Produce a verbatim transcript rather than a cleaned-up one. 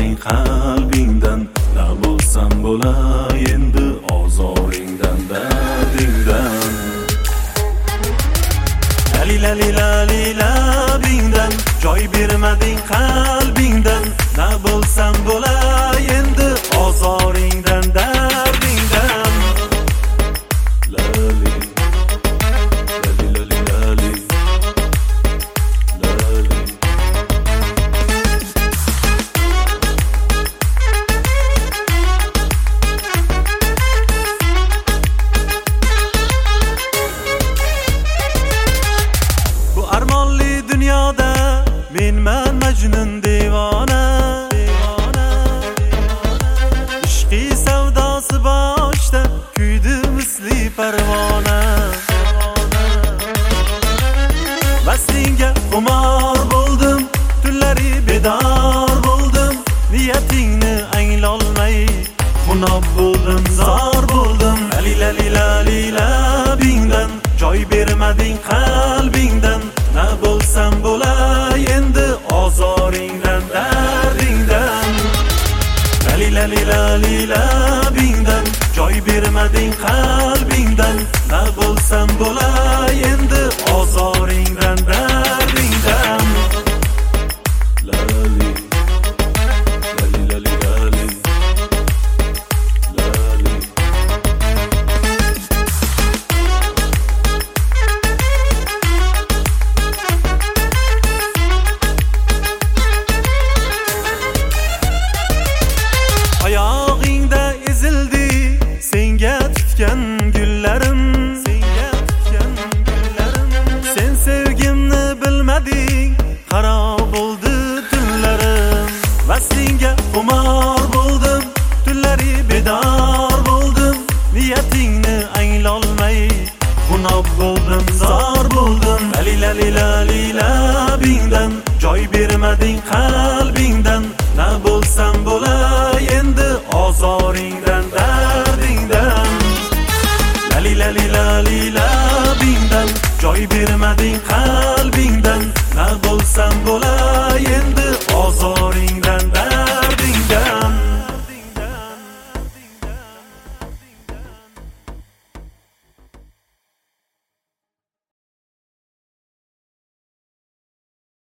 bermading qalbingdan, na bo'lsam bo'lay endi ozoringdan, dardingdan. Lali lali lali labingdan, joy bermading qalbingdan, na bo'lsam bo'lay endi ozoringdan, dardingdan. Lali lali lali lali lali. Bu armonli dunyoda menman majnun devona, ishqi savdosi boshda kuydi misli parvona. Vaslinga xumor bo'ldim, tunlari bedor bo'ldim, niyatingni anglolmay xunob bo'ldim, zor bo'ldim. Lali lali lali labingdan, joy bermading qalbingdan, na bo'lsam bo'lay endi ozoringdan, dardingdan. Lali lali lali labingdan, joy bermading qalbingdan, na bo'lsam bo'lay endi ozoringdan, dardingdan. Lali lali lali lali lali. Oyog'ingda ezildi senga tutgan gullarim, senga tutgan gullarim. Sen sevgimni bilmading, xarob bo'ldi tunlarim. Vaslinga xumor bo'ldim, tunlari bedor bo'ldim, niyatingni anglolmay xunob bo'ldim, zor bo'ldim. Lali lali lali labingdan, joy bermading qalbingdan, na bo'lsam bo'lay endi ozoringdan, dardingdan. Lali lali lali labingdan, joy bermading qalbingdan, na bo'lsam bo'lay endi